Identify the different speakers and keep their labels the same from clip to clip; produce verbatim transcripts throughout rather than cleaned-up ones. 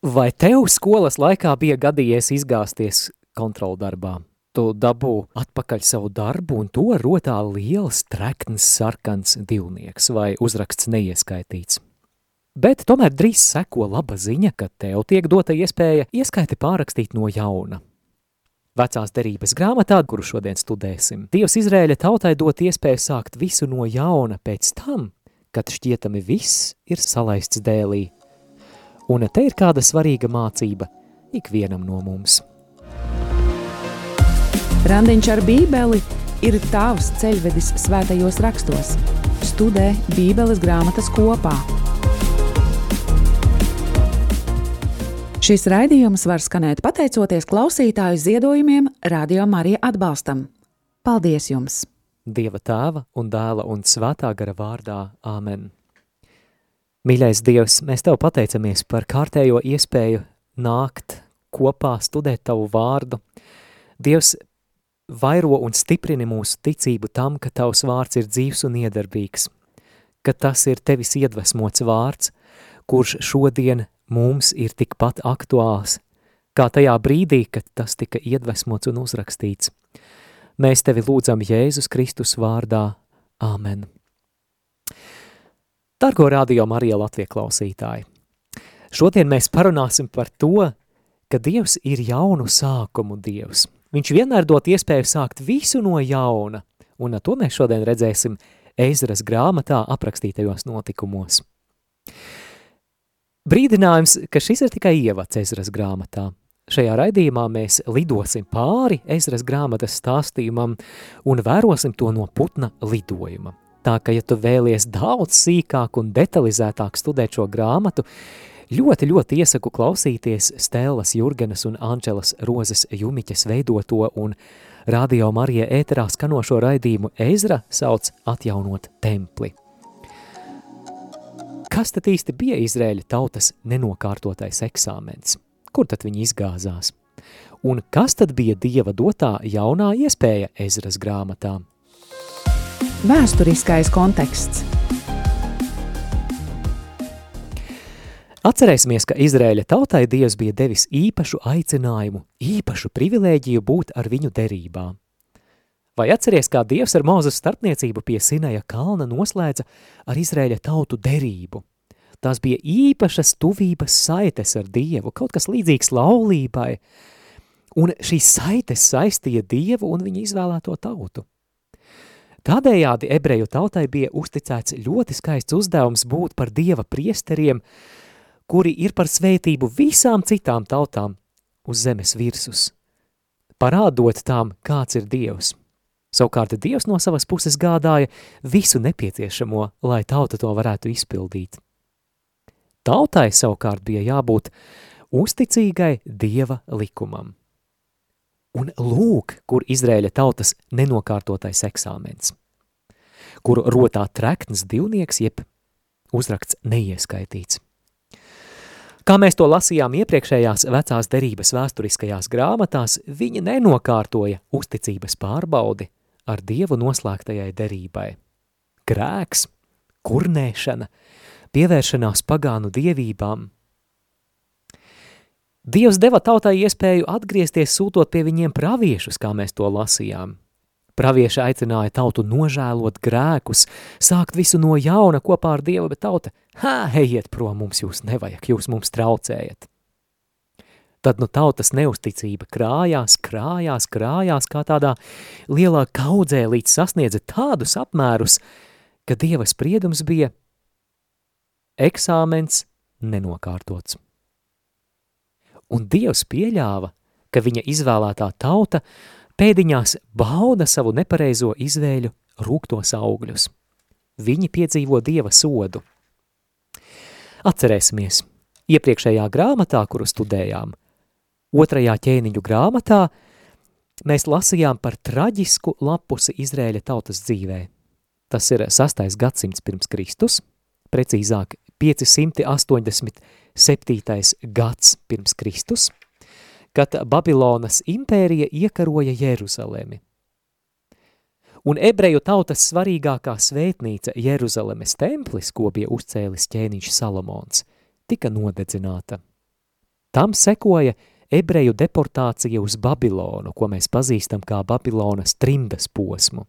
Speaker 1: Vai tev skolas laikā bija gadījies izgāzties kontroldarbā? Tu dabū atpakaļ savu darbu un to rotā liels, trekns, sarkans divnieks vai uzraksts neieskaitīts. Bet tomēr drīz seko laba ziņa, ka tev tiek dota iespēja ieskaiti pārrakstīt no jauna. Vecās derības grāmatā, kuru šodien studēsim, Dievs Izraēļa tautai dot iespēju sākt visu no jauna pēc tam, kad šķietami viss ir salaists dēlī. Un te ir kāda svarīga mācība ikvienam no mums.
Speaker 2: Randiņš ar Bībeli ir tavs ceļvedis svētajos rakstos. Studē Bībeles grāmatas kopā. Šis raidījums var skanēt pateicoties klausītāju ziedojumiem Radio Marija atbalstam. Paldies jums!
Speaker 1: Dieva tēva un dēla un svētā gara vārdā. Āmen. Mīļais Dievs, mēs Tev pateicamies par kārtējo iespēju nākt kopā, studēt Tavu vārdu. Dievs, vairo un stiprini mūsu ticību tam, ka Tavs vārds ir dzīvs un iedarbīgs, ka tas ir Tevis iedvesmots vārds, kurš šodien mums ir tikpat aktuāls, kā tajā brīdī, kad tas tika iedvesmots un uzrakstīts. Mēs Tevi lūdzam Jēzus Kristus vārdā. Āmen. Dargo Radio Marija Latvija klausītāji, šodien mēs parunāsim par to, ka Dievs ir jaunu sākumu Dievs. Viņš vienmēr dot iespēju sākt visu no jauna, un to mēs šodien redzēsim Ezras grāmatā aprakstītajos notikumos. Brīdinājums, ka šis ir tikai ievads Ezras grāmatā. Šajā raidījumā mēs lidosim pāri Ezras grāmatas stāstījumam un vērosim to no putna lidojuma. Tā ka, ja tu vēlies daudz sīkāk un detalizētāk studēt šo grāmatu, ļoti, ļoti iesaku klausīties Stēlas Jurgenas un Ančelas Rozes Jumiķes veidoto un Radio Marija ēterā skanošo raidījumu Ezra sauc Atjaunot templi. Kas tad īsti bija Izraēļa tautas nenokārtotais eksāmens? Kur tad viņi izgāzās? Un kas tad bija Dieva dotā jaunā iespēja Ezras grāmatā?
Speaker 2: Vēsturiskais konteksts.
Speaker 1: Atcerēsimies, ka Izraēļa tautai Dievs bija devis īpašu aicinājumu, īpašu privilēģiju būt ar viņu derībā. Vai atceries, kā Dievs ar Mūzes starpniecību pie Sinaja kalna noslēdza ar Izraēļa tautu derību? Tās bija īpašas tuvības saites ar Dievu, kaut kas līdzīgs laulībai, un šīs saites saistīja Dievu un viņa izvēlēto tautu. Tādējādi ebreju tautai bija uzticēts ļoti skaists uzdevums būt par Dieva priesteriem, kuri ir par svētību visām citām tautām uz zemes virsus, parādot tām, kāds ir Dievs. Savukārt Dievs no savas puses gādāja visu nepieciešamo, lai tauta to varētu izpildīt. Tautai savukārt bija jābūt uzticīgai Dieva likumam. Un lūk, kur Izraēļa tautas nenokārtotais eksāmens, kuru rotā trekns divnieks, jeb uzraksts neieskaitīts. Kā mēs to lasījām iepriekšējās vecās derības vēsturiskajās grāmatās, viņi nenokārtoja uzticības pārbaudi ar Dievu noslēgtajai derībai. Grēks, kurnēšana, pievēršanās pagānu dievībām. Dievs deva tautai iespēju atgriezties sūtot pie viņiem praviešus, kā mēs to lasījām. Pravieši aicināja tautu nožēlot grēkus, sākt visu no jauna kopā ar Dievu, bet tauta, hā, ejiet prom, mums jūs nevajag, jūs mums traucējat. Tad nu tautas neusticība krājās, krājās, krājās kā tādā lielā kaudzē, līdz sasniedza tādus apmērus, ka Dieva spriedums bija eksāmens nenokārtots. Un Dievs pieļāva, ka viņa izvēlētā tauta pēdiņās bauda savu nepareizo izvēļu rūgtos augļus. Viņi piedzīvo Dieva sodu. Atcerēsimies, iepriekšējā grāmatā, kuru studējām, otrajā ķēniņu grāmatā, mēs lasījām par traģisku lapusi Izraēļa tautas dzīvē. Tas ir sastais gadsimts pirms Kristus, precīzāk pieci simti astoņdesmit septītais gads pirms Kristus, kad Babilonas impērija iekaroja Jeruzalemi. Un ebreju tautas svarīgākā svētnīca Jeruzalemes templis, ko bija uzcēlis ķēniņš Salomons, tika nodedzināta. Tam sekoja ebreju deportācija uz Babilonu, ko mēs pazīstam kā Babilonas trimdas posmu.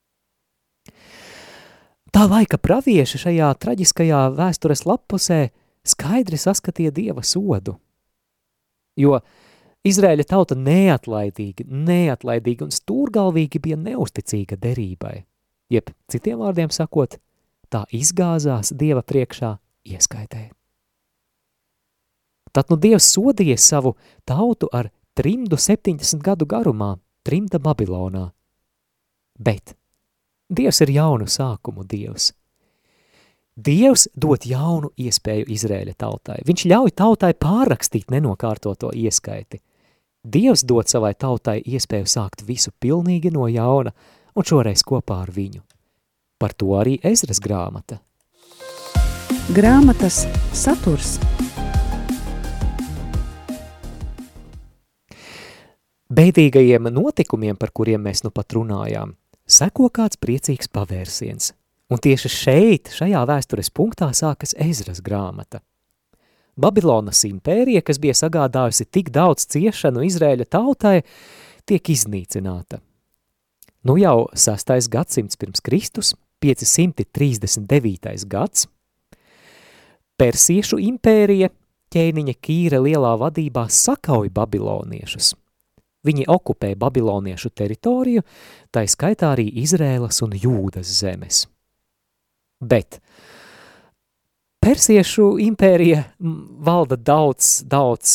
Speaker 1: Tā laika pravieši šajā traģiskajā vēstures lappusē skaidri saskatīja Dieva sodu, jo Izraēļa tauta neatlaidīgi, neatlaidīgi un stūrgalvīgi bija neusticīga derībai, jeb citiem vārdiem sakot, tā izgāzās Dieva priekšā ieskaitē. Tad nu Dievs sodīja savu tautu ar trimdu septiņdesmit gadu garumā, trimda Babilonā. Bet Dievs ir jaunu sākumu Dievs. Dievs dod jaunu iespēju Izraēļa tautai. Viņš ļauj tautai pārrakstīt nenokārtoto ieskaiti. Dievs dod savai tautai iespēju sākt visu pilnīgi no jauna un šoreiz kopā ar viņu. Par to arī Ezras grāmata.
Speaker 2: Grāmatas saturs.
Speaker 1: Beidīgajiem notikumiem, par kuriem mēs nu pat runājām, seko kāds priecīgs pavērsiens. Un tieši šeit, šajā vēstures punktā, sākas Ezras grāmata. Babilonas impērija, kas bija sagādājusi tik daudz ciešanu Izraēļa tautai, tiek iznīcināta. Nu jau sastais gadsimts pirms Kristus, piecsimt trīsdesmit devītais gads, Persiešu impērija ķēniņa Kīra lielā vadībā sakauj babiloniešus. Viņi okupē babiloniešu teritoriju, tai skaitā arī Izrēlas un Jūdas zemes. Bet Persiešu impērija valda daudz, daudz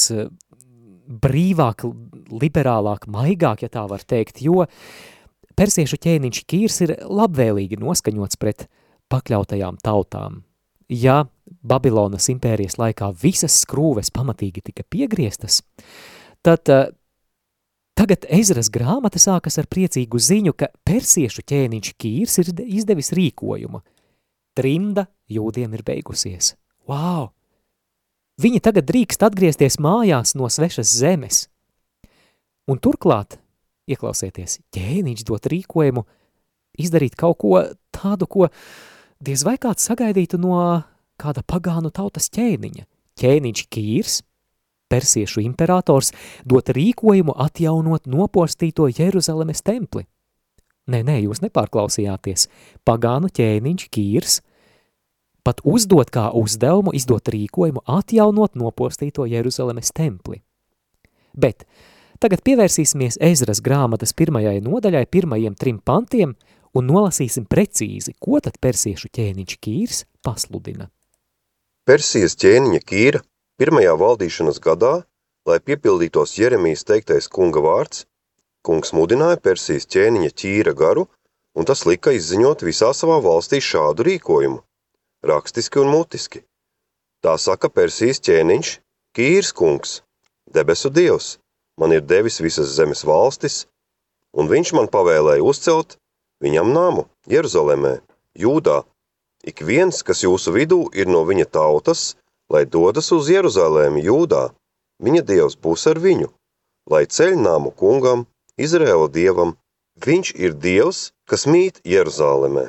Speaker 1: brīvāk, liberālāk, maigāk, ja tā var teikt, jo Persiešu ķēniņš Kīrs ir labvēlīgi noskaņots pret pakļautajām tautām. Ja Babilonas impērijas laikā visas skrūves pamatīgi tika piegrieztas, tad tagad Ezras grāmata sākas ar priecīgu ziņu, ka persiešu ķēniņš Kīrs ir izdevis rīkojumu. Trimda jūdiem ir beigusies. Wow! Viņi tagad drīkst atgriezties mājās no svešas zemes. Un turklāt, ieklausieties, ķēniņš dot rīkojumu izdarīt kaut ko tādu, ko diez vai kāds sagaidītu no kāda pagānu tautas ķēniņa. Ķēniņš Kīrs, persiešu imperators, dot rīkojumu atjaunot nopostīto Jeruzalemes templi. Nē, nē, jūs nepārklausījāties. Pagānu ķēniņš Kīrs pat uzdot kā uzdevumu izdot rīkojumu atjaunot nopostīto Jeruzalemes templi. Bet tagad pievērsīsimies Ezras grāmatas pirmajai nodaļai, pirmajiem trim pantiem un nolasīsim precīzi, ko tad persiešu ķēniņš Kīrs pasludina.
Speaker 3: Persijas ķēniņa Kīra pirmajā valdīšanas gadā, lai piepildītos Jeremijas teiktais kunga vārds, kungs mudināja Persijas ķēniņa Ķīra garu, un tas lika izziņot visā savā valstī šādu rīkojumu, rakstiski un mutiski. Tā saka Persijas ķēniņš, Kīrs kungs, debesu dievs, man ir devis visas zemes valstis, un viņš man pavēlēja uzcelt viņam namu Jeruzalemē, Jūdā. Ik viens, kas jūsu vidū ir no viņa tautas, lai dodas uz Jeruzalemi, Jūdā, viņa dievs būs ar viņu, lai ceļ namu kungam, Izraēla dievam, viņš ir dievs, kas mīt Jeruzalemē.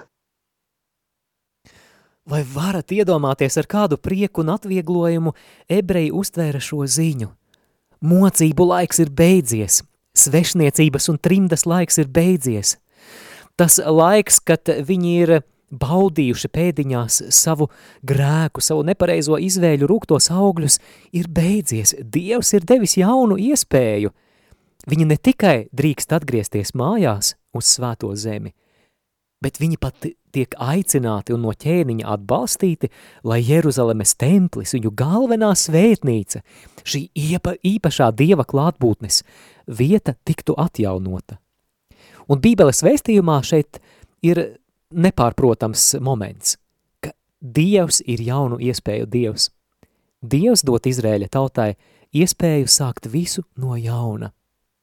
Speaker 1: Vai varat iedomāties, ar kādu prieku un atvieglojumu ebreji uztvēra šo ziņu? Mocību laiks ir beidzies, svešniecības un trimdas laiks ir beidzies. Tas laiks, kad viņi ir baudījuši pēdiņās savu grēku, savu nepareizo izvēļu rūgtos augļus, ir beidzies. Dievs ir devis jaunu iespēju. Viņi ne tikai drīkst atgriezties mājās uz svēto zemi, bet viņi pat tiek aicināti un no ķēniņa atbalstīti, lai Jeruzalemes templis, viņu galvenā svētnīca, šī iepa, īpašā dieva klātbūtnes vieta tiktu atjaunota. Un Bībeles vēstījumā šeit ir nepārprotams moments, ka Dievs ir jaunu iespēju Dievs. Dievs dot Izraēļa tautai iespēju sākt visu no jauna.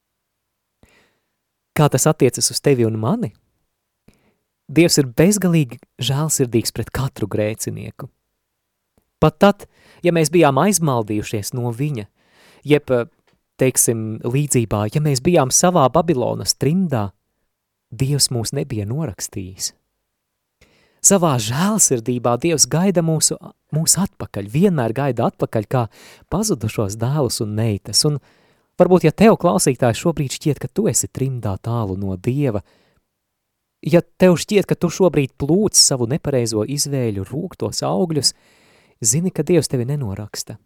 Speaker 1: Kā tas attiecas uz tevi un mani? Dievs ir bezgalīgi žēlsirdīgs pret katru grēcinieku. Pat tad, ja mēs bijām aizmaldījušies no viņa, jeb, teiksim, līdzībā, ja mēs bijām savā Babilonas trimdā, Dievs mūs nebija norakstījis. Savā žēlsirdībā Dievs gaida mūsu, mūsu atpakaļ, vienmēr gaida atpakaļ kā pazudušos dēlus un meitas. Un varbūt, ja tev klausītājs šobrīd šķiet, ka tu esi trimdā tālu no Dieva, ja tev šķiet, ka tu šobrīd plūc savu nepareizo izvēļu rūgtos augļus, zini, ka Dievs tevi nenoraksta.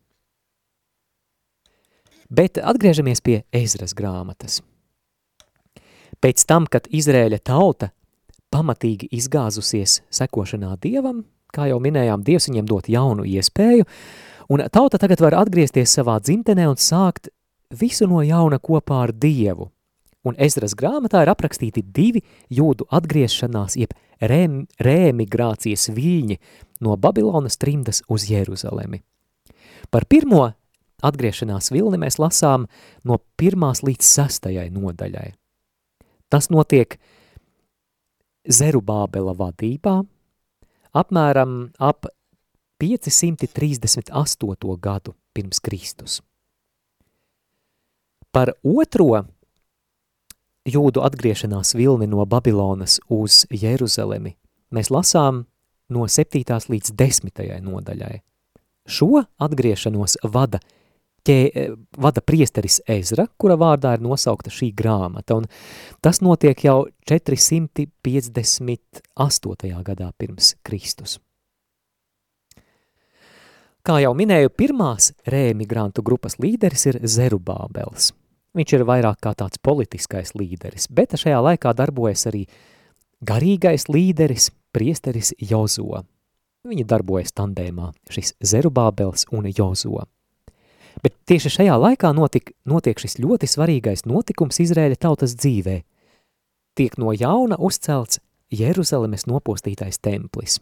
Speaker 1: Bet atgriežamies pie Ezras grāmatas. Pēc tam, kad Izrēļa tauta pamatīgi izgāzusies sekošanā Dievam, kā jau minējām, Dievs viņiem dot jaunu iespēju, un tauta tagad var atgriezties savā dzimtenē un sākt visu no jauna kopā ar Dievu. Un Ezras grāmatā ir aprakstīti divi jūdu atgriešanās, jeb re- reemigrācijas viļņi no Babilonas trimdas uz Jeruzalemi. Par pirmo atgriešanās vilni mēs lasām no pirmās līdz sastajai nodaļai. Tas notiek Zerubābela vadībā, apmēram ap piecsimt trīsdesmit astoto gadu pirms Kristus. Par otro jūdu atgriešanās vilni no Babilonas uz Jeruzalemi mēs lasām no septītās līdz desmitajai nodaļai. Šo atgriešanos vada, ķē, vada priesteris Ezra, kura vārdā ir nosaukta šī grāmata, un tas notiek jau četrsimt piecdesmit astotajā gadā pirms Kristus. Kā jau minēju, pirmās reemigrantu grupas līderis ir Zerubābels. Viņš ir vairāk kā tāds politiskais līderis, bet šajā laikā darbojas arī garīgais līderis, priesteris Jozo. Viņi darbojas tandēmā, šis Zerubābels un Jozo. Bet tieši šajā laikā notik, notiek šis ļoti svarīgais notikums Izrēļa tautas dzīvē. Tiek no jauna uzcelts Jeruzalemes nopostītais templis.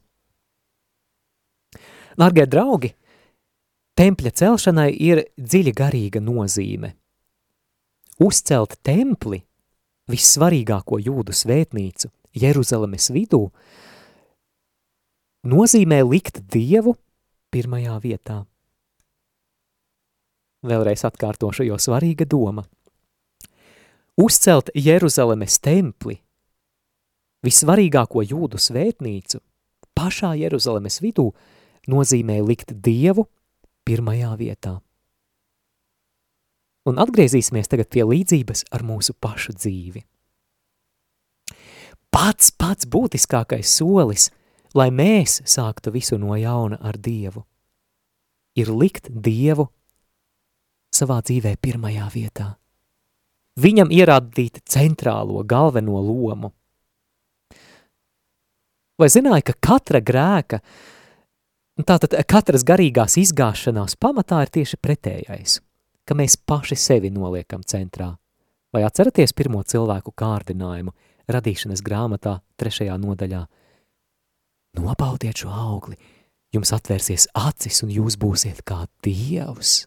Speaker 1: Dargie draugi, tempļa celšanai ir dziļa garīga nozīme. Uzcelt templi, vissvarīgāko jūdu svētnīcu, Jeruzalemes vidū, nozīmē likt Dievu pirmajā vietā. Vēlreiz atkārtošu, jo svarīga doma. Uzcelt Jeruzalemes templi, vissvarīgāko jūdu svētnīcu, pašā Jeruzalemes vidū, nozīmē likt Dievu pirmajā vietā. Un atgriezīsimies tagad pie līdzības ar mūsu pašu dzīvi. Pats, pats būtiskākais solis, lai mēs sāktu visu no jauna ar Dievu, ir likt Dievu savā dzīvē pirmajā vietā. Viņam ierādīt centrālo, galveno lomu. Vai zināja, ka katra grēka, tātad katras garīgās izgāšanās pamatā ir tieši pretējais, ka mēs paši sevi noliekam centrā? Vai atceraties pirmo cilvēku kārdinājumu radīšanas grāmatā trešajā nodaļā? Nobaudiet šo augli, jums atvērsies acis un jūs būsiet kā Dievs.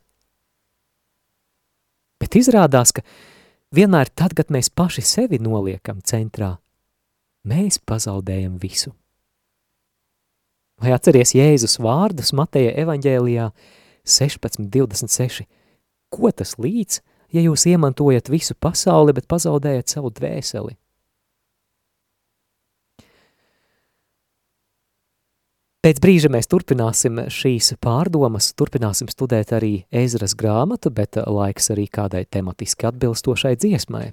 Speaker 1: Bet izrādās, ka vienmēr tad, kad mēs paši sevi noliekam centrā, mēs pazaudējam visu. Vai atceries Jēzus vārdus Mateja evaņģēlijā sešpadsmit divdesmit seši? Ko tas līdz, ja jūs iemantojat visu pasauli, bet pazaudējat savu dvēseli? Pēc brīža mēs turpināsim šīs pārdomas, turpināsim studēt arī Ezras grāmatu, bet laiks arī kādai tematiski atbilstošai dziesmai.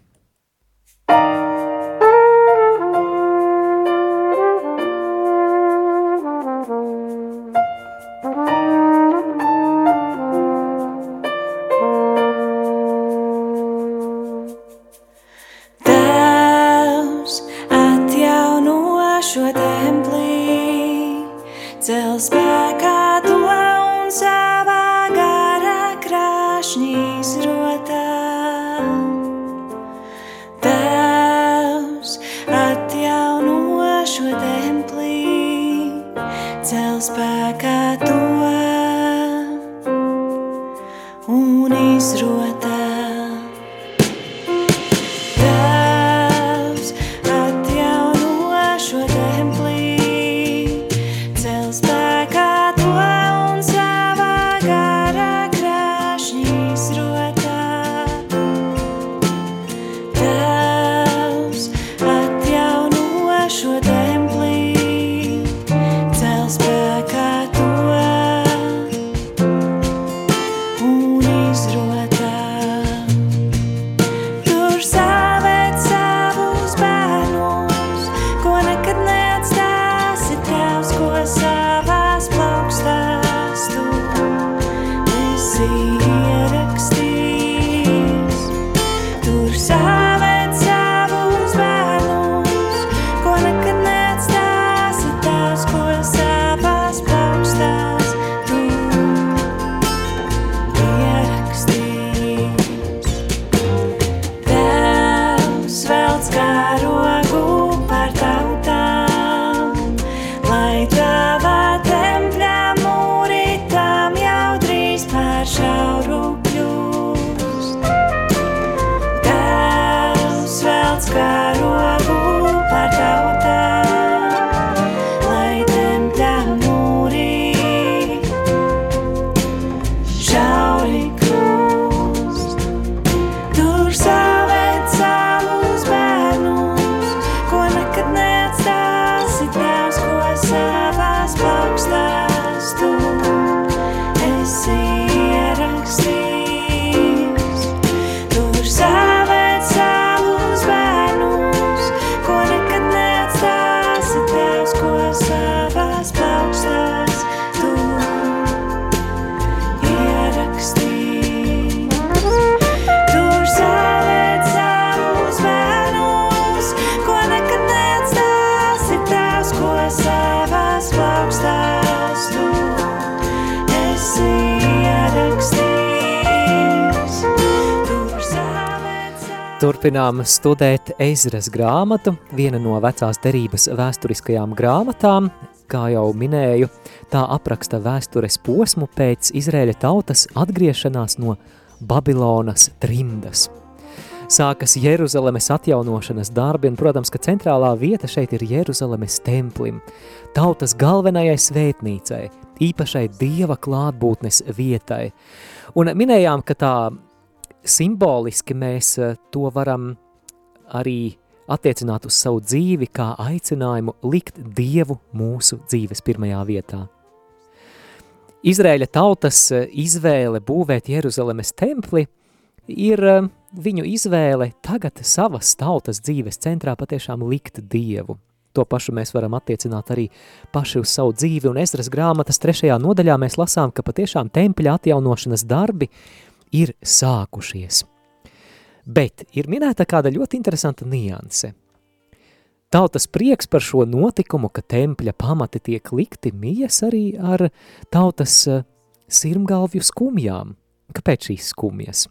Speaker 4: Tēvs atjauno šo templi, cel spēkā to un savā garā krāšņi izrotā. Tēvs atjauno šo templi, cel spēkā to un izrotā. Tēvs atjauno šo templi, spēkā to un savā garā krāšņi izrotā. Tēvs atjauno šo templi, ierakstījis. Tur saved savus bērnus, ko nekad neatstāsi tās, ko savās plaukstās tu ierakstījis. Tevs velc karogu par tautām, lai tavā tempļa mūri tām jau drīz par šauru kļūst. Tevs velc karogu par tautām, lai tempļa mūri šauri kļūst. Tur saved savus bērnus, ko nekad neatstāsi tavs, ko savās plaukstās tu esi ierakstījis. Tur saved savus bērnus, ko nekad neatstāsi tavs, ko savās plaukstās tu ierakstījis. Tur saved savus bērnus, ko nekad neatstāsi tavs, ko savās plaukstās tu esi ierakstījis. Tur saved savus
Speaker 1: Turpinām studēt Ezras grāmatu, viena no vecās derības vēsturiskajām grāmatām. Kā jau minēju, tā apraksta vēstures posmu pēc Izraēļa tautas atgriešanās no Babilonas trimdas. Sākas Jeruzalemes atjaunošanas darbi, un, protams, ka centrālā vieta šeit ir Jeruzalemes templim, tautas galvenajai svētnīcai, īpašai Dieva klātbūtnes vietai. Un minējām, ka tā simboliski mēs eh, to varam arī attiecināt uz savu dzīvi kā aicinājumu likt Dievu mūsu dzīves pirmajā vietā. Izraēļa tautas eh, izvēle būvēt Jeruzalemes templi ir eh, viņu izvēle tagad savas tautas dzīves centrā patiešām likt Dievu. To pašu mēs varam attiecināt arī paši uz savu dzīvi, un Ezras grāmatas trešajā nodaļā mēs lasām, ka patiešām tempļa atjaunošanas darbi ir sākušies. Bet ir minēta kāda ļoti interesanta nianse. Tautas prieks par šo notikumu, ka tempļa pamati tiek likti, mijas arī ar tautas uh, sirmgalvju skumjām. Kāpēc šīs skumjas?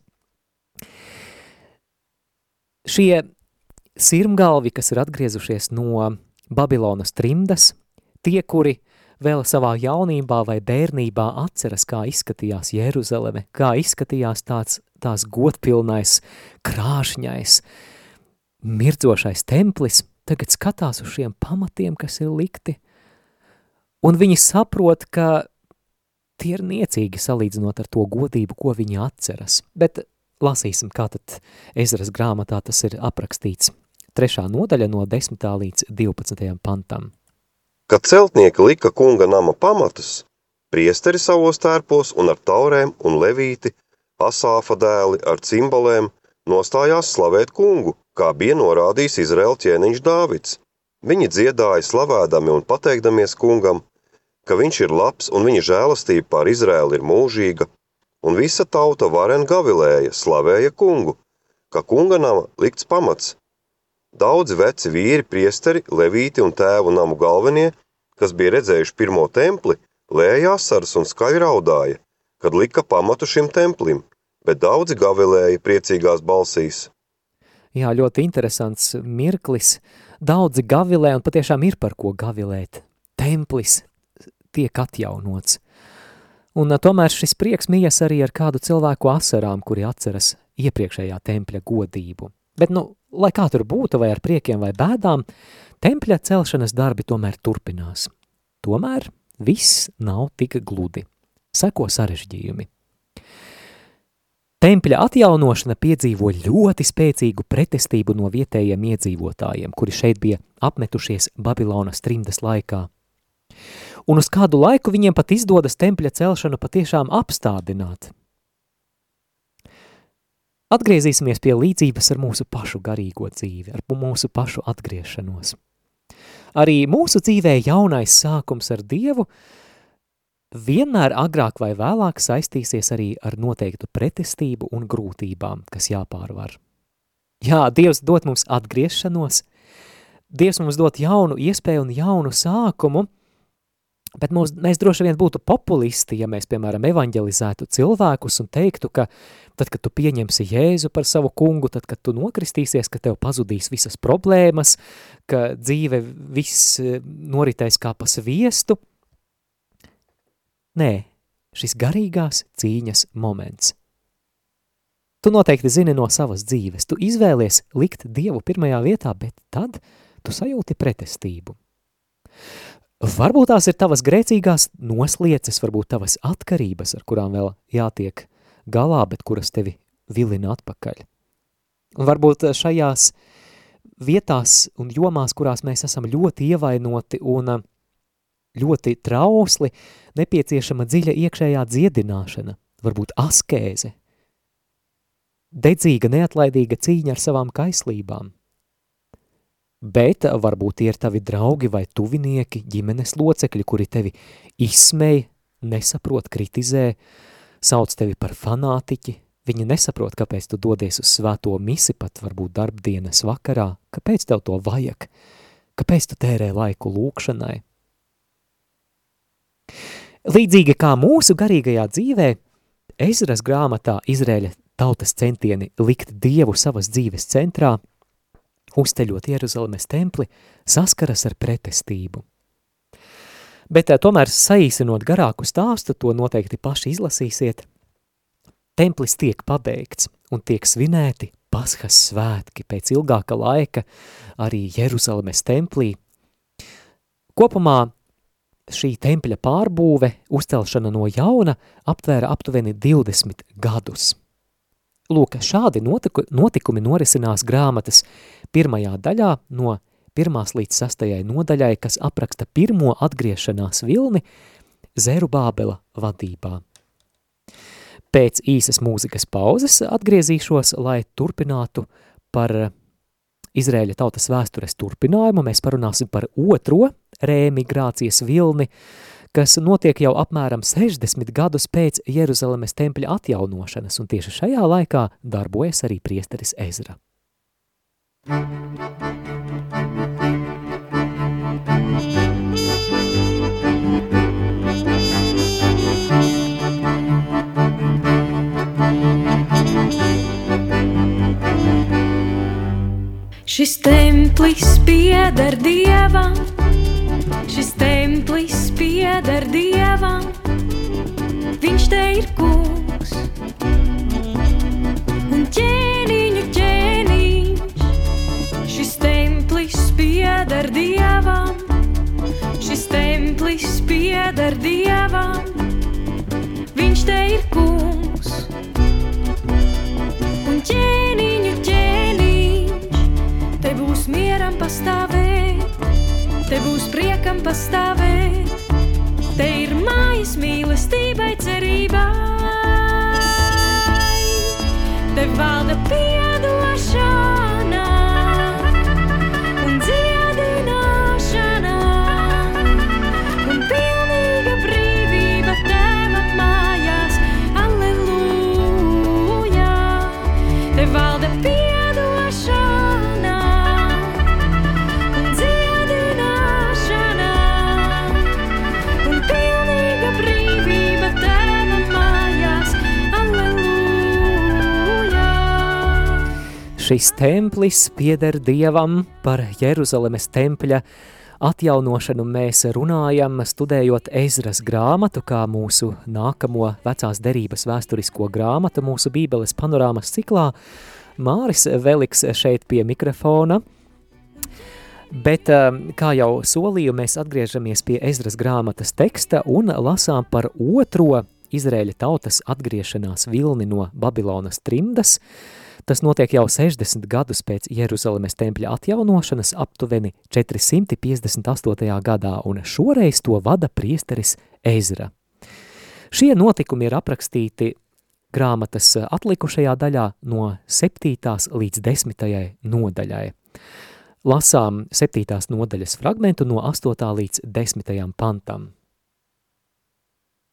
Speaker 1: Šie sirmgalvi, kas ir atgriezušies no Babilonas trimdas, tie, kuri vēl savā jaunībā vai bērnībā atceras, kā izskatījās Jeruzaleme, kā izskatījās tāds, tās godpilnais, krāšņais, mirdzošais templis, tagad skatās uz šiem pamatiem, kas ir likti, un viņi saprot, ka tie ir niecīgi salīdzinot ar to godību, ko viņi atceras. Bet lasīsim, kā tad Ezras grāmatā tas ir aprakstīts. Trešā nodaļa no desmitā līdz divpadsmitajam pantam.
Speaker 3: Kad celtnieki lika kunga nama pamatus, priesteri savos tērpos un ar taurēm un levīti, Asāfa dēli ar cimbalēm, nostājās slavēt kungu, kā bija norādījis Izraēla ķēniņš Dāvids. Viņi dziedāja slavēdami un pateikdamies kungam, ka viņš ir labs un viņa žēlastība pār Izraēlu ir mūžīga, un visa tauta varen gavilēja, slavēja kungu, ka kunga nama likts pamats. Daudzi veci vīri, priesteri, levīti un tēvu namu galvenie, kas bija redzējuši pirmo templi, lēja asaras un skaļi raudāja, kad lika pamatu šim templim, bet daudzi gavilēja priecīgās balsīs.
Speaker 1: Jā, ļoti interesants mirklis. Daudzi gavilē, un patiešām ir par ko gavilēt. Templis tiek atjaunots. Un tomēr šis prieks mijas arī ar kādu cilvēku asarām, kuri atceras iepriekšējā tempļa godību. Bet, nu, lai kā tur būtu, vai ar priekiem vai bēdām, tempļa celšanas darbi tomēr turpinās. Tomēr viss nav tik gludi. Seko sarežģījumi. Tempļa atjaunošana piedzīvo ļoti spēcīgu pretestību no vietējiem iedzīvotājiem, kuri šeit bija apmetušies Babilonas trimdas laikā. Un uz kādu laiku viņiem pat izdodas tempļa celšanu patiešām apstādināt. Atgriezīsimies pie līdzības ar mūsu pašu garīgo dzīvi, ar mūsu pašu atgriešanos. Arī mūsu dzīvē jaunais sākums ar Dievu vienmēr agrāk vai vēlāk saistīsies arī ar noteiktu pretestību un grūtībām, kas jāpārvar. Jā, Dievs dod mums atgriešanos, Dievs mums dod jaunu iespēju un jaunu sākumu, bet mums, mēs droši vien būtu populisti, ja mēs, piemēram, evanģelizētu cilvēkus un teiktu, ka tad, kad tu pieņemsi Jēzu par savu kungu, tad, kad tu nokristīsies, ka tev pazudīs visas problēmas, ka dzīve viss noritēs kā pa sviestu. Nē, šis garīgās cīņas moments. Tu noteikti zini no savas dzīves, tu izvēlies likt Dievu pirmajā vietā, bet tad tu sajūti pretestību. Varbūt tās ir tavas grēcīgās noslieces, varbūt tavas atkarības, ar kurām vēl jātiek galā, bet kuras tevi vilina atpakaļ. Un varbūt šajās vietās un jomās, kurās mēs esam ļoti ievainoti un ļoti trausli, nepieciešama dziļa iekšējā dziedināšana, varbūt askēze, dedzīga, neatlaidīga cīņa ar savām kaislībām. Bet varbūt tie ir tavi draugi vai tuvinieki, ģimenes locekļi, kuri tevi izsmej, nesaprot, kritizē, sauc tevi par fanātiķi. Viņi nesaprot, kāpēc tu dodies uz svēto misi, pat varbūt darbdienas vakarā, kāpēc tev to vajag, kāpēc tu tērē laiku lūkšanai. Līdzīgi kā mūsu garīgajā dzīvē, Ezras grāmatā Izraēļa tautas centieni likt Dievu savas dzīves centrā, uzceļot Jeruzalemes templi, saskaras ar pretestību. Bet tomēr saīsinot garāku stāstu, to noteikti paši izlasīsiet, templis tiek pabeigts un tiek svinēti Paschas svētki pēc ilgāka laika arī Jeruzalemes templī. Kopumā šī tempļa pārbūve, uzcelšana no jauna, aptvēra aptuveni divdesmit gadus. Lūk, šādi notiku, notikumi norisinās grāmatas pirmajā daļā no pirmās līdz sastajai nodaļai, kas apraksta pirmo atgriešanās vilni Zerubābela vadībā. Pēc īsas mūzikas pauzes atgriezīšos, lai turpinātu par Izraēļa tautas vēstures turpinājumu. Mēs parunāsim par otro reemigrācijas vilni, kas notiek jau apmēram sešdesmit gadus pēc Jeruzalemes tempļa atjaunošanas, un tieši šajā laikā darbojas arī priesteris Ezra.
Speaker 4: Šis templis pieder Dievam, šis templis pieder Dievam, viņš te ir kungs. Un ķēniņu ķēniņš, šis templis pieder Dievam, šis templis pieder Dievam, viņš te ir kungs. Un ķēniņu ķēniņš, te būs mieram pastāvēt, te būs priekam pastāvēt, te ir mājas mīlestībai cerībai, te valda piedošana un dziedināšana un pilnīga brīvība tēva mājās. Alleluja! Te valda piedošana un dziedināšana un pilnīga brīvība tēva mājās. Alleluja!
Speaker 1: Šis templis pieder Dievam. Par Jeruzalemes tempļa atjaunošanu mēs runājam, studējot Ezras grāmatu, kā mūsu nākamo vecās derības vēsturisko grāmatu mūsu Bībeles panorāmas ciklā. Māris Veliks šeit pie mikrofona, bet, kā jau solīju, mēs atgriežamies pie Ezras grāmatas teksta un lasām par otro Izraēļa tautas atgriešanās vilni no Babilonas trimdas. Tas notiek jau sešdesmit gadus pēc Jeruzalemes tempļa atjaunošanas, aptuveni četrsimt piecdesmit astotajā gadā, un šoreiz to vada priesteris Ezra. Šie notikumi ir aprakstīti grāmatas atlikušajā daļā no septītās līdz desmitajai nodaļai. Lasām septītās nodaļas fragmentu no astotā līdz desmitajam pantam.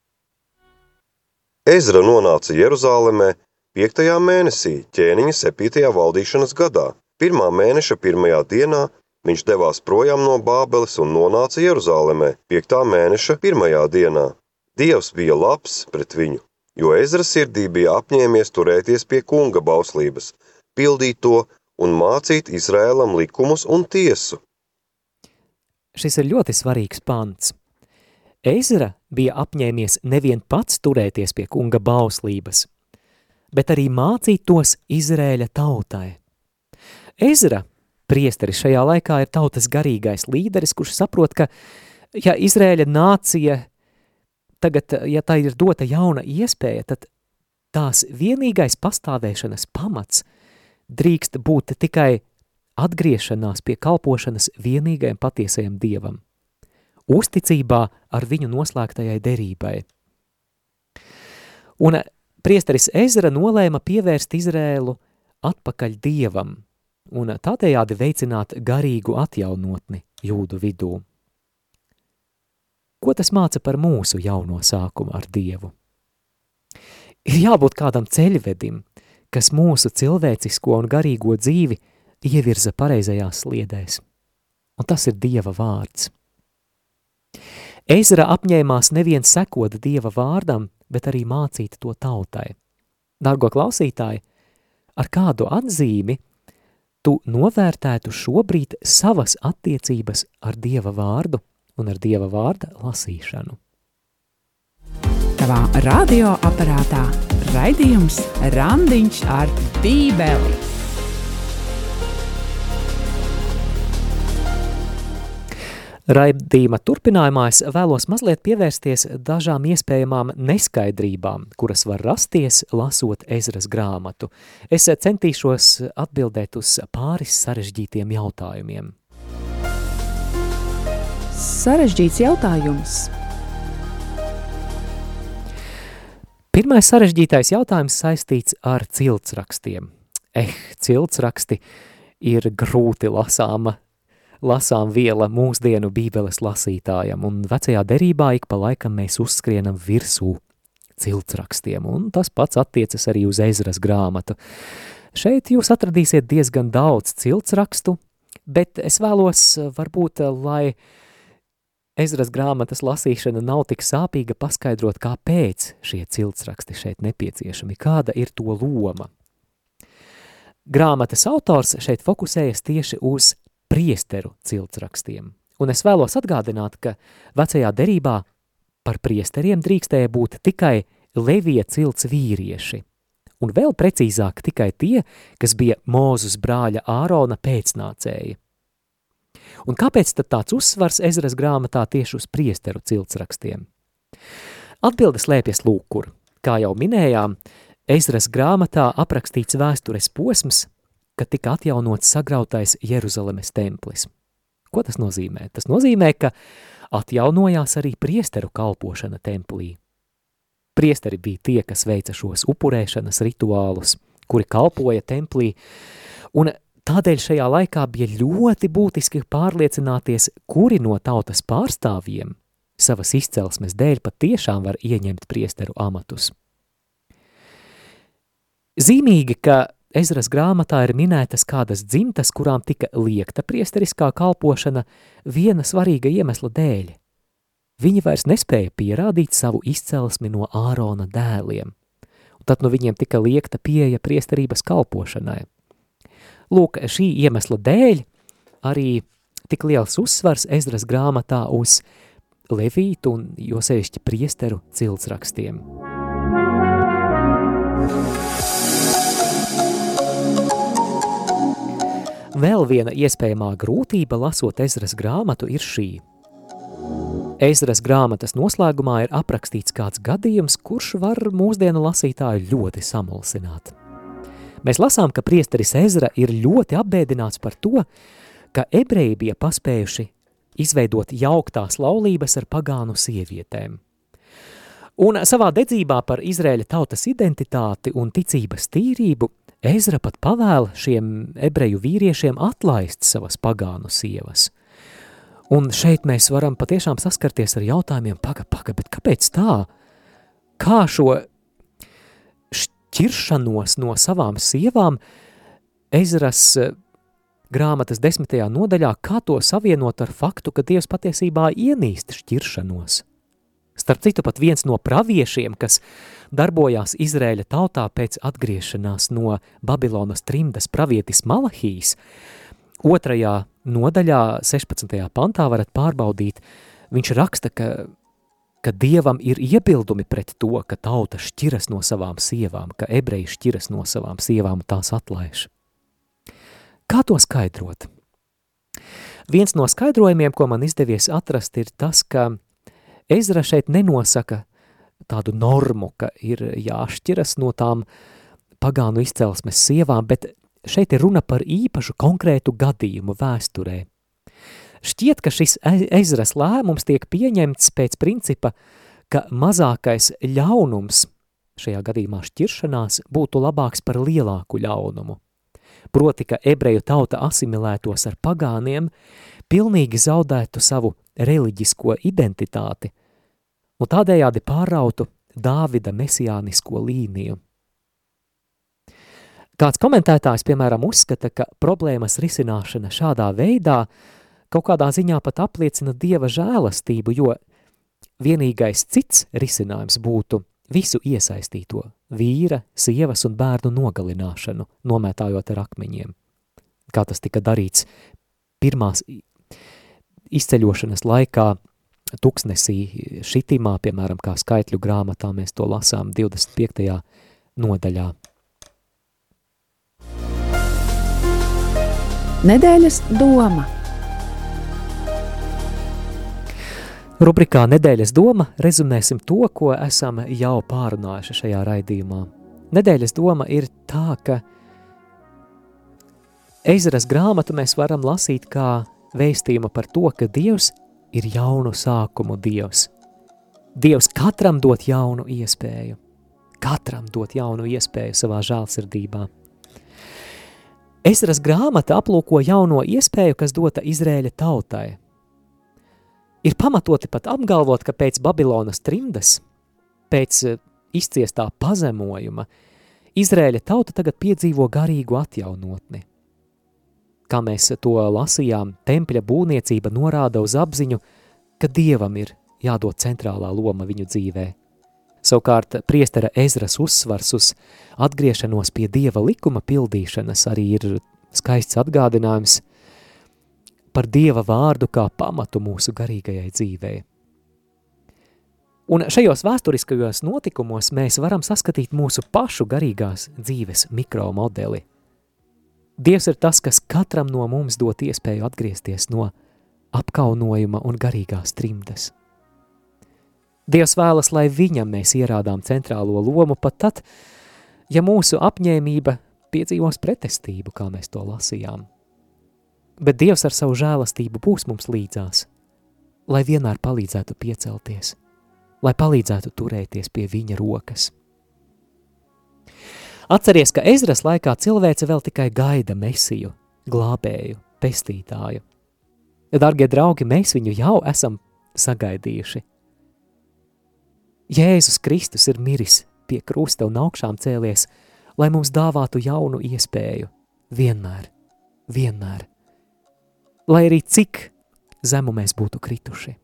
Speaker 3: Ezra nonāca Jeruzālemē piektajā mēnesī, ķēniņa septītajā valdīšanas gadā. Pirmā mēneša pirmajā dienā viņš devās projām no Bābeles un nonāca Jeruzālemē piektā mēneša pirmajā dienā. Dievs bija labs pret viņu, jo Ezra sirdī bija apņēmies turēties pie kunga bauslības, pildīt to un mācīt Izraēlam likumus un tiesu.
Speaker 1: Šis ir ļoti svarīgs pants. Ezra bija apņēmies nevien pats turēties pie kunga bauslības, bet arī mācīt tos Izraēļa tautai. Ezra, priesteris šajā laikā, ir tautas garīgais līderis, kurš saprot, ka, ja Izraēļa nācija tagad, ja tā ir dota jauna iespēja, tad tās vienīgais pastāvēšanas pamats drīkst būt tikai atgriešanās pie kalpošanas vienīgajam patiesajam Dievam, uzticībā ar viņu noslēgtajai derībai. Un priesteris Ezra nolēma pievērst Izrēlu atpakaļ Dievam un tādējādi veicināt garīgu atjaunotni jūdu vidū. Ko tas māca par mūsu jauno sākumu ar Dievu? Ir jābūt kādam ceļvedim, kas mūsu cilvēcisko un garīgo dzīvi ievirza pareizajās sliedēs. Un tas ir Dieva vārds. Ezra apņēmās nevien sekot Dieva vārdam, bet arī mācīt to tautai. Dargo klausītāji, ar kādu atzīmi tu novērtētu šobrīd savas attiecības ar Dieva vārdu un ar Dieva vārda lasīšanu?
Speaker 2: Tavā radioaparātā raidījums Randiņš ar Bībeli.
Speaker 1: Raidījuma turpinājumā es vēlos mazliet pievērsties dažām iespējamām neskaidrībām, kuras var rasties, lasot Ezras grāmatu. Es centīšos atbildēt uz pāris sarežģītiem jautājumiem.
Speaker 2: Sarežģīts jautājums.
Speaker 1: Pirmais sarežģītais jautājums saistīts ar ciltsrakstiem. Eh, ciltsraksti ir grūti lasāma lasām viela mūsdienu bībeles lasītājam, un vecajā derībā ik pa laikam mēs uzskrienam virsū ciltsrakstiem, un tas pats attiecas arī uz Ezras grāmatu. Šeit jūs atradīsiet diezgan daudz ciltsrakstu, bet es vēlos varbūt, lai Ezras grāmatas lasīšana nav tik sāpīga, paskaidrot, kāpēc šie ciltsraksti šeit nepieciešami, kāda ir to loma. Grāmatas autors šeit fokusējas tieši uz priesteru ciltsrakstiem. Un es vēlos atgādināt, ka vecajā derībā par priesteriem drīkstēja būt tikai Levija cilts vīrieši, un vēl precīzāk tikai tie, kas bija Mūzes brāļa Ārona pēcnācēji. Un kāpēc tad tāds uzsvars Ezras grāmatā tieši uz priesteru ciltsrakstiem? Atbildes slēpjas lūk kur. Kā jau minējām, Ezras grāmatā aprakstīts vēstures posms, kad tika atjaunots sagrautais Jeruzalemes templis. Ko tas nozīmē? Tas nozīmē, ka atjaunojās arī priesteru kalpošana templī. Priesteri bija tie, kas veica šos upurēšanas rituālus, kuri kalpoja templī, un tādēļ šajā laikā bija ļoti būtiski pārliecināties, kuri no tautas pārstāvjiem savas izcelsmes dēļ patiešām var ieņemt priesteru amatus. Zīmīgi, ka Ezras grāmatā ir minētas kādas dzimtas, kurām tika liekta priesteriskā kalpošana viena svarīga iemesla dēļ. Viņi vairs nespēja pierādīt savu izcelsmi no Ārona dēliem, un tad no viņiem tika liekta pieeja priesterības kalpošanai. Lūk, šī iemesla dēļ arī tik liels uzsvars Ezras grāmatā uz levītu un jo sevišķi priesteru ciltsrakstiem. Vēl viena iespējamā grūtība lasot Ezras grāmatu ir šī. Ezras grāmatas noslēgumā ir aprakstīts kāds gadījums, kurš var mūsdienu lasītāju ļoti samulsināt. Mēs lasām, ka priesteris Ezra ir ļoti apbēdināts par to, ka ebreji bija paspējuši izveidot jauktās laulības ar pagānu sievietēm. Un savā dedzībā par Izraēļa tautas identitāti un ticības tīrību Ezra pat pavēla šiem ebreju vīriešiem atlaist savas pagānu sievas. Un šeit mēs varam patiešām saskarties ar jautājumiem, paga, paga, bet kāpēc tā? Kā šo šķiršanos no savām sievām, Ezras grāmatas desmitajā nodaļā, kā to savienot ar faktu, ka Dievs patiesībā ienīst šķiršanos. Starp citu, pat viens no praviešiem, kas darbojās Izraēļa tautā pēc atgriešanās no Babilonas trimdas, pravietis Malahijs, otrajā nodaļā, sešpadsmitajā pantā varat pārbaudīt, viņš raksta, ka, ka Dievam ir iebildumi pret to, ka tauta šķiras no savām sievām, ka ebreji šķiras no savām sievām un tās atlaiž. Kā to skaidrot? Viens no skaidrojumiem, ko man izdevies atrast, ir tas, ka Ezra šeit nenosaka tādu normu, ka ir jāšķiras no tām pagānu izcelsmes sievām, bet šeit ir runa par īpašu konkrētu gadījumu vēsturē. Šķiet, ka šis Ezras lēmums tiek pieņemts pēc principa, ka mazākais ļaunums, šajā gadījumā šķiršanās, būtu labāks par lielāku ļaunumu. Proti, ka ebreju tauta asimilētos ar pagāniem, pilnīgi zaudētu savu reliģisko identitāti un tādējādi pārautu Dāvida mesijānisko līniju. Kāds komentētājs, piemēram, uzskata, ka problēmas risināšana šādā veidā kaut kādā ziņā pat apliecina Dieva žēlastību, jo vienīgais cits risinājums būtu visu iesaistīto vīra, sievas un bērnu nogalināšanu, nomētājot ar akmeņiem. Kā tas tika darīts pirmās izceļošanas laikā tuksnesī Šitimā, piemēram, kā skaitļu grāmatā mēs to lasām divdesmit piektajā nodaļā.
Speaker 2: Nedēļas doma.
Speaker 1: Rubrikā Nedēļas doma rezumēsim to, ko esam jau pārunājuši šajā raidījumā. Nedēļas doma ir tā, ka Ezras grāmatu mēs varam lasīt kā vēstījumu par to, ka Dievs ir jaunu sākumu Dievs. Dievs katram dot jaunu iespēju. Katram dot jaunu iespēju savā žēlsirdībā. Ezras grāmata aplūko jauno iespēju, kas dota Izraēļa tautai. Ir pamatoti pat apgalvot, ka pēc Babilonas trimdas, pēc izciestā pazemojuma, Izraēļa tauta tagad piedzīvo garīgu atjaunotni. Kā mēs to lasījām, tempļa būvniecība norāda uz apziņu, ka Dievam ir jādod centrālā loma viņu dzīvē. Savukārt priestera Ezras uzsvars uz atgriešanos pie Dieva likuma pildīšanas arī ir skaists atgādinājums par Dieva vārdu kā pamatu mūsu garīgajai dzīvei. Un šajos vēsturiskajos notikumos mēs varam saskatīt mūsu pašu garīgās dzīves mikromodeli. Dievs ir tas, kas katram no mums dot iespēju atgriezties no apkaunojuma un garīgās trimdas. Dievs vēlas, lai viņam mēs ierādām centrālo lomu pat tad, ja mūsu apņēmība piedzīvos pretestību, kā mēs to lasījām. Bet Dievs ar savu žēlastību būs mums līdzās, lai vienmēr palīdzētu piecelties, lai palīdzētu turēties pie viņa rokas. Atceries, ka Ezras laikā cilvēce vēl tikai gaida mesiju, glābēju, pestītāju. Dargie draugi, mēs viņu jau esam sagaidījuši. Jēzus Kristus ir miris pie krusta un augšām cēlies, lai mums dāvātu jaunu iespēju, vienmēr, vienmēr, lai arī cik zemu mēs būtu krituši.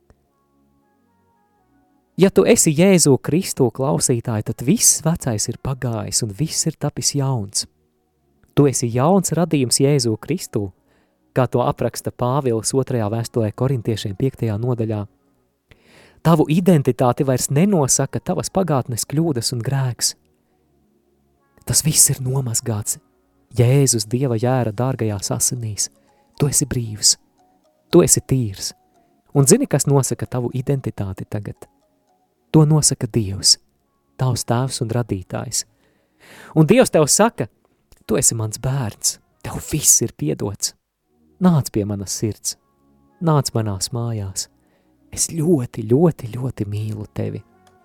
Speaker 1: Ja tu esi Jēzu Kristu klausītāji, tad viss vecais ir pagājis un viss ir tapis jauns. Tu esi jauns radījums Jēzu Kristu, kā to apraksta Pāvils otrajā vēstulē korintiešiem piektajā nodaļā. Tavu identitāti vairs nenosaka tavas pagātnes kļūdas un grēks. Tas viss ir nomazgāts Jēzus Dieva jēra dārgajās asinīs. Tu esi brīvs, tu esi tīrs. Un zini, kas nosaka tavu identitāti tagad? To nosaka Dievs, tavs tēvs un radītājs. Un Dievs tev saka, tu esi mans bērns, tev viss ir piedots. Nāc pie manas sirds, nāc manās mājās. Es ļoti, ļoti, ļoti mīlu tevi.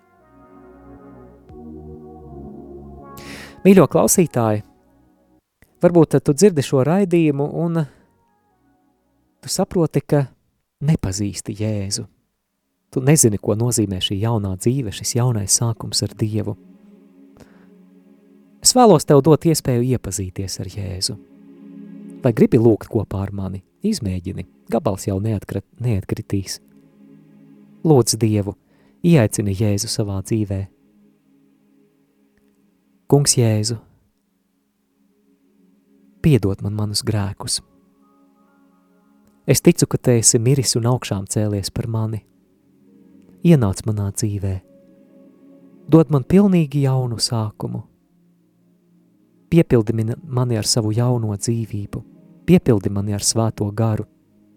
Speaker 1: Mīļo klausītāji, varbūt tu dzirdi šo raidījumu un tu saproti, ka nepazīsti Jēzu. Tu nezini, ko nozīmē šī jaunā dzīve, šis jaunais sākums ar Dievu. Es vēlos tev dot iespēju iepazīties ar Jēzu. Vai gribi lūgt kopā ar mani? Izmēģini, gabals jau neatkrit, neatkritīs. Lūdz Dievu, ieaicini Jēzu savā dzīvē. Kungs Jēzu, piedod man manus grēkus. Es ticu, ka te esi miris un augšām cēlies par mani. Ienāc manā dzīvē. Dod man pilnīgi jaunu sākumu. Piepildi mani ar savu jauno dzīvību. Piepildi mani ar svēto garu.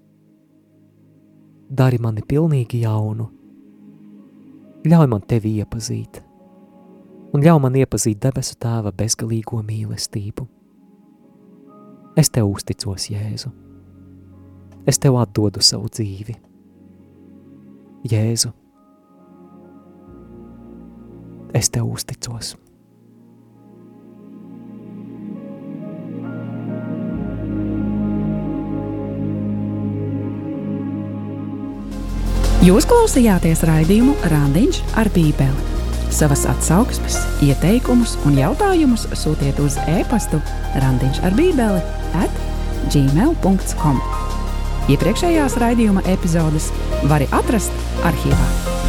Speaker 1: Dari mani pilnīgi jaunu. Ļauj man tevi iepazīt. Un ļauj man iepazīt debesu tēva bezgalīgo mīlestību. Es tev uzticos, Jēzu. Es tev atdodu savu dzīvi. Jēzu, es tev uzticos.
Speaker 2: Jūs klausījāties raidījumu Randiņš ar Bībeli. Savas atsauksmes, ieteikumus un jautājumus sūtiet uz e-pastu randiņš ar bībeli at gmail dot com. Iepriekšējās raidījuma epizodes vari atrast arhīvā.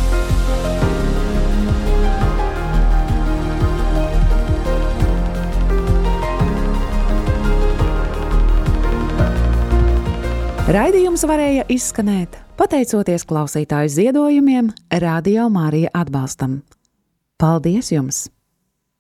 Speaker 2: Raidījums varēja izskanēt pateicoties klausītāju ziedojumiem Radio Marija atbalstam. Paldies jums!